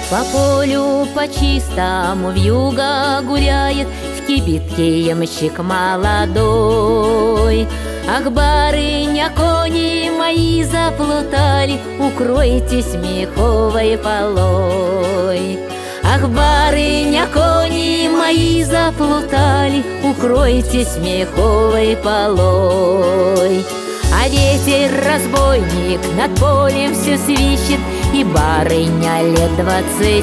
По полю по чистому вьюга гуляет, в кибитке ямщик молодой. Ах, барыня, кони мои заплутали, укройтесь меховой полой. Ах, барыня, кони мои заплутали, укройтесь меховой полой. А ветер разбойник над полем все свищет, и барыня лет 20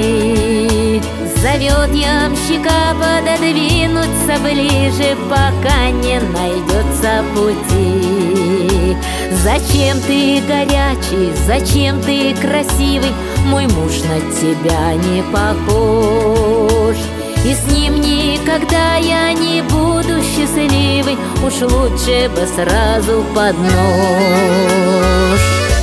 зовет ямщика пододвинуться ближе, пока не найдется пути. Зачем ты горячий, зачем ты красивый, мой муж на тебя не похож, и с ним никогда я не буду счастливой, уж лучше бы сразу под нож.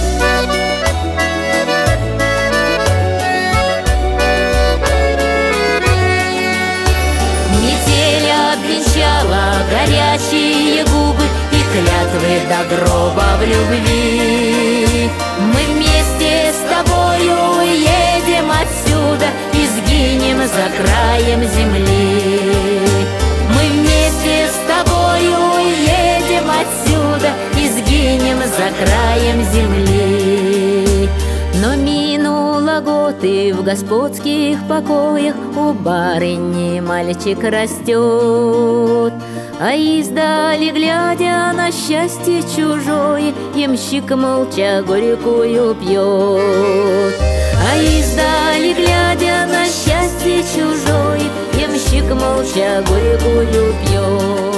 Метель обвенчала горячие губы и клятвы до гроба в любви. Мы вместе с тобою уедем отсюда и сгинем за краем земли. Мы вместе с тобою уедем отсюда и сгинем за краем земли. Но минуло год, и в господских покоях у барыни мальчик растет. А издали, глядя на счастье чужое, ямщик молча горькую пьет. А издали, глядя на счастье чужое, ямщик молча горькую пьет.